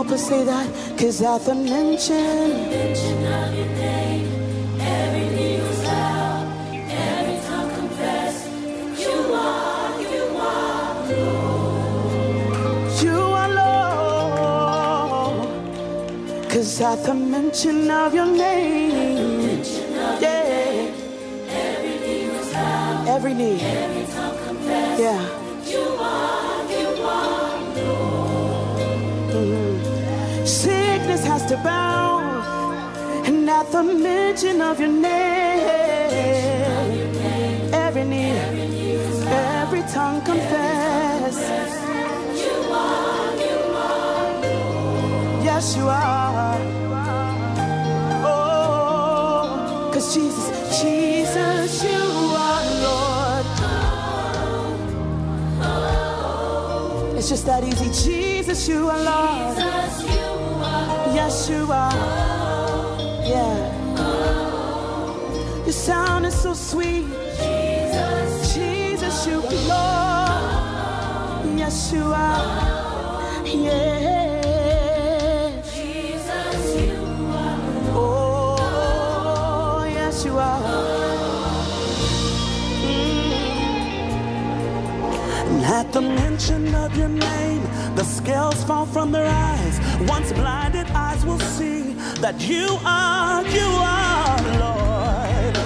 could say that, 'cause at the mention of your name, every knee was bowed, every tongue confessed, you are Lord. you are Lord. 'Cause at the mention of your name, yeah, every knee was bowed, every knee, every tongue confessed, yeah. you are Lord. Sickness has to bow, and at the mention of your name, every knee, every tongue confess. You are Lord. Yes, you are. Oh, 'cause Jesus, you are Lord. It's just that easy. Jesus, you are Lord. Yes, you are. Yeah. Your sound is so sweet. Jesus, you are Lord. Yes, you are. Yeah. Jesus, you are Lord. Oh, yes, you are. And at the mention of your name, the scales fall from their eyes. Once blinded eyes will see that you are Lord.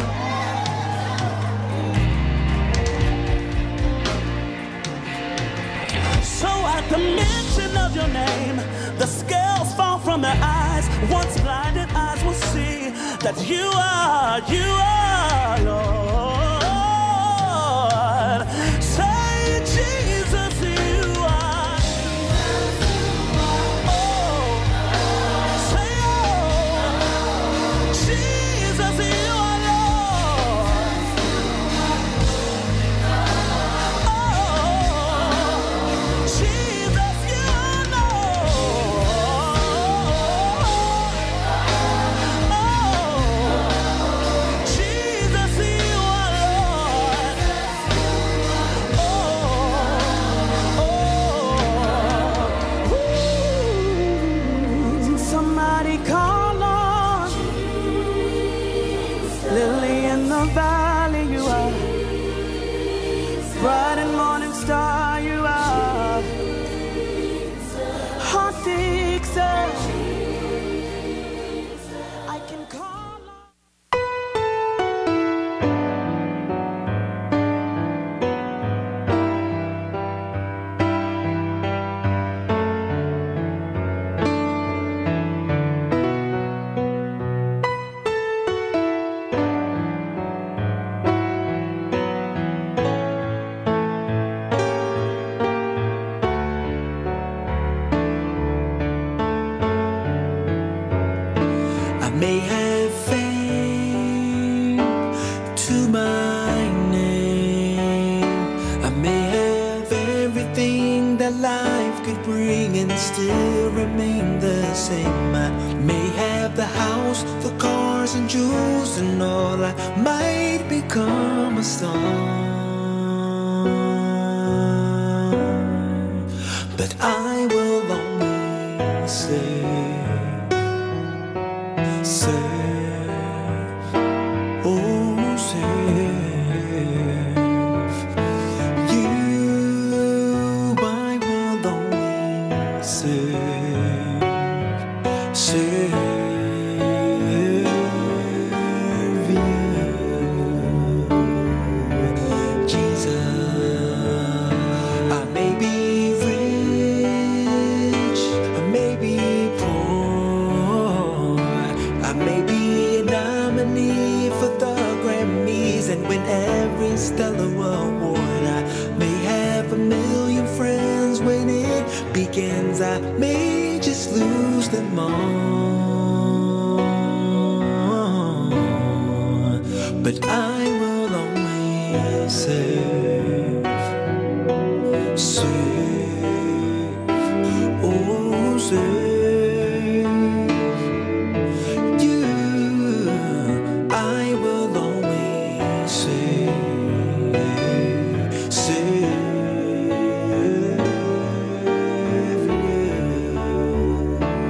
So at the mention of your name, the scales fall from their eyes. Once blinded eyes will see that you are Lord. Say, Jesus, you are. Oh, say, oh, Jesus, you are Lord. Oh, Jesus, you are Lord. Oh, Jesus, you are Lord. Somebody call on Lily in the valley, you are. Bright and morning star, you are. Heart fixer, I can call on. I may have fame to my name. I may have everything that life could bring and still remain the same. I may have the house, the cars and jewels and all. I might become a star, but I will always serve, oh, serve you. I will always serve you, Jesus. I may be rich, I may be poor, I may be a nominee for the Grammys and win every stellar award. I may have a million friends when it begins. I may just lose them all, but I will always serve, oh, serve you. I will always serve you.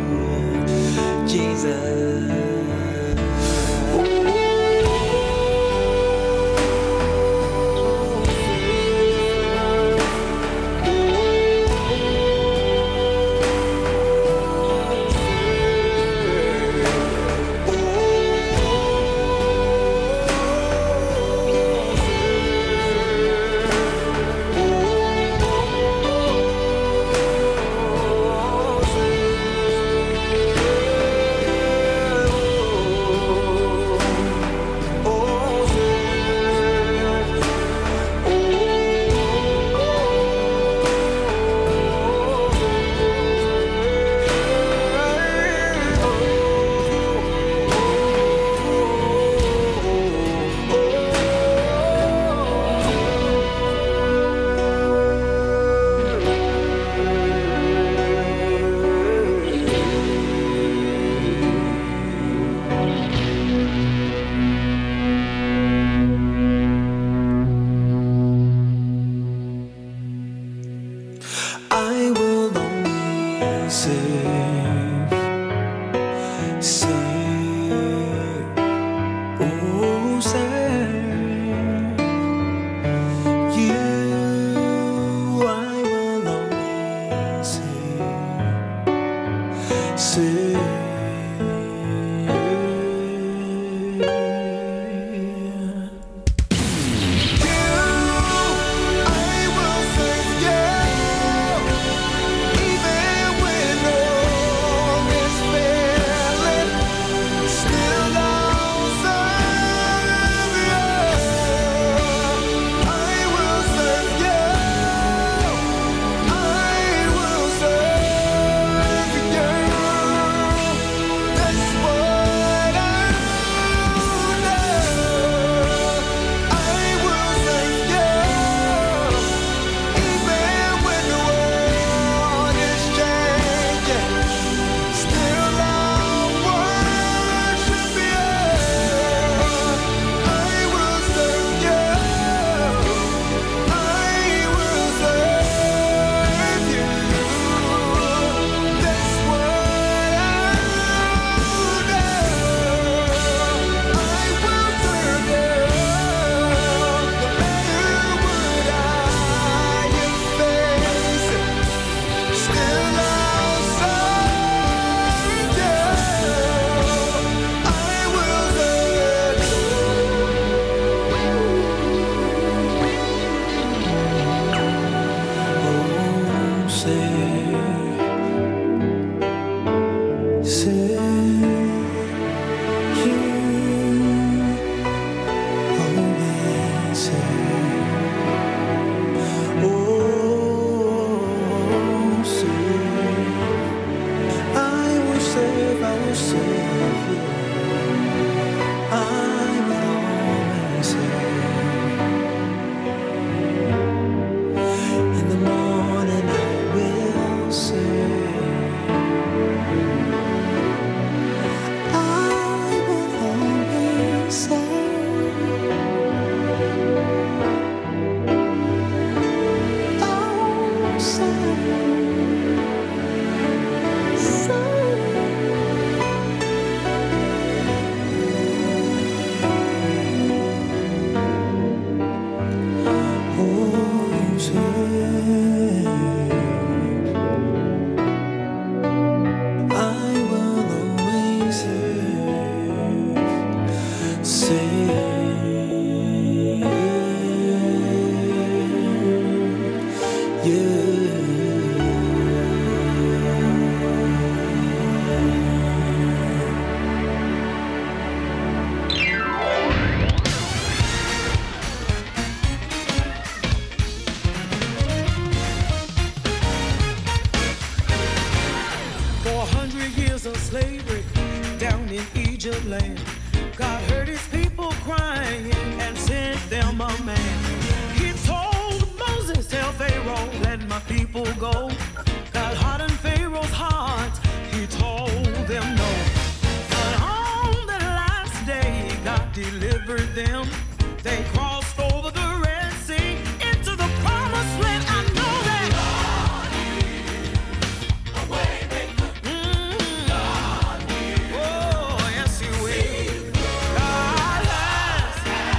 Egypt land. God heard his people crying and sent them a man. He told Moses, tell Pharaoh, let my people go. God hardened Pharaoh's heart, he told them no. But on the last day, God delivered them. They crossed over the Red Sea into the promised land. I know that God is a way maker. God is. Oh, yes, he will. God has.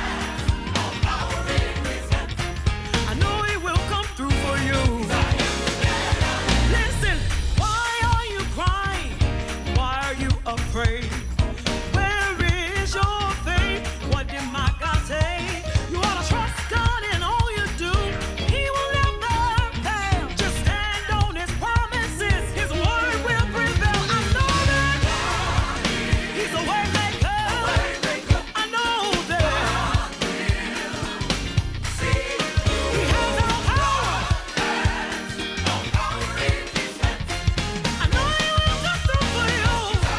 I know he will come through for you. Listen, why are you crying? Why are you afraid? Where is your faith? What did my God say? You ought to trust God in all you do. He will never fail. Just stand on his promises. His word will prevail. I know that he's a way maker. I know that he has all power. I know he will come through for you.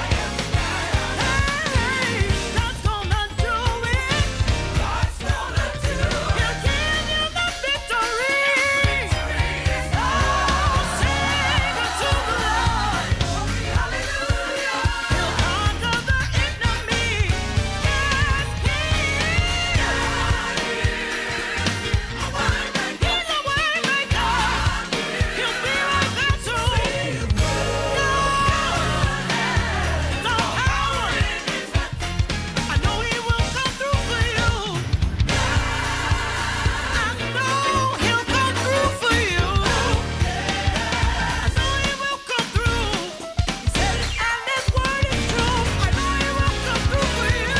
Hey, God's gonna do it. God's gonna do it. He'll give you the victory. Oh, sing unto the Lord. Hallelujah. He'll conquer the enemy. Yes, he is. He's a way maker. He'll be right there too. I know he will come through for you. I know he'll come through for you. I know he will come through. He said it and his word is true. I know he will come through for you.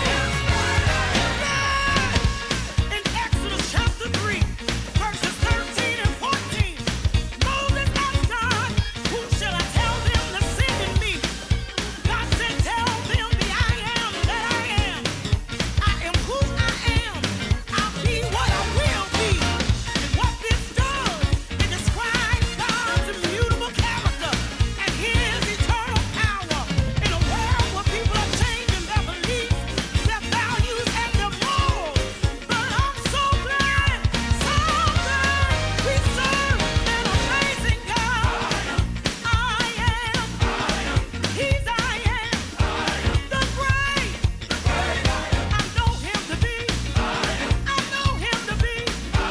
In Exodus chapter 3, verses 13 and 14, Moses asked God, who shall I tell them to sing with me? God said, tell them the I am that I am. I am who I am. I'll be what I will be. What this does, it describes God's immutable character and his eternal power in a world where people are changing their beliefs, their values, and their morals. But I'm so glad we serve an amazing God. I am. He's I am. The great. I know him to be. I know him to be.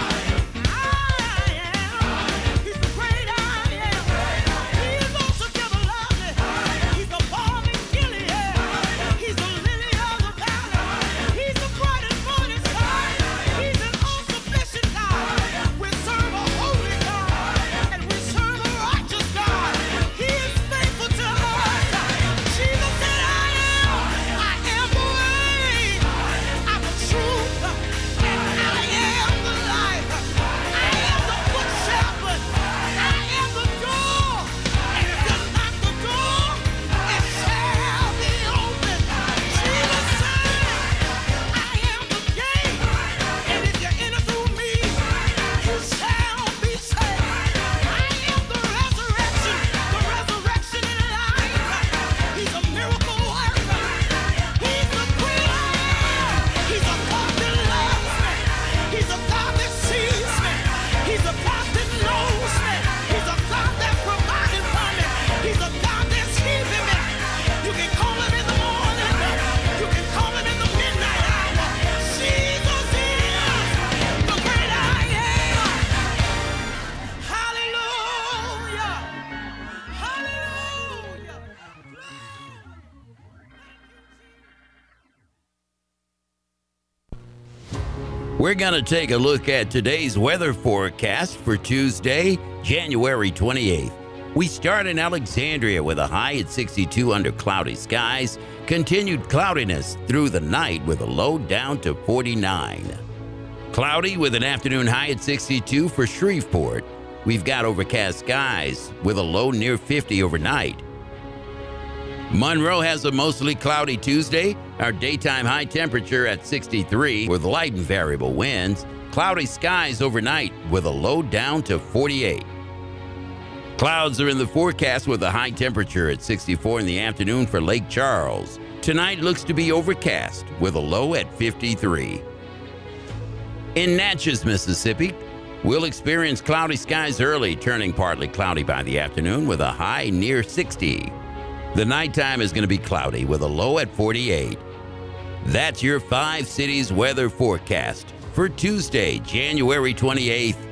I am. He's the great I am. He's altogether lovely. He's the balm in Gilead. He's the lily of the valley. He's the bright and morning star. He's an all-sufficient God. We serve a holy God, and we serve a righteous God. He is faithful to us. Jesus said, I am the way, I'm the truth, and I am the life. I am the good shepherd. I am the door, and if you knock the door, it shall be open. Jesus said, I am the gate, and if you enter through me, you shall be saved. I am the resurrection and life. He's a miracle worker. He's the great I am. He's a God that loves me. He's a God that sees me. He's a God that knows me. He's a God that provided for me. He's a God that's keeping me. You can call him in the morning. You can call him in the midnight hour. Jesus is the great I am. Hallelujah. Hallelujah. We're going to take a look at today's weather forecast for Tuesday, January 28th. We start in Alexandria with a high at 62 under cloudy skies, continued cloudiness through the night with a low down to 49. Cloudy with an afternoon high at 62 for Shreveport. We've got overcast skies with a low near 50 overnight. Monroe has a mostly cloudy Tuesday. Our daytime high temperature at 63 with light and variable winds. Cloudy skies overnight with a low down to 48. Clouds are in the forecast with a high temperature at 64 in the afternoon for Lake Charles. Tonight looks to be overcast with a low at 53. In Natchez, Mississippi, we'll experience cloudy skies early, turning partly cloudy by the afternoon with a high near 60. The nighttime is going to be cloudy with a low at 48. That's your 5 cities weather forecast for Tuesday, January 28th.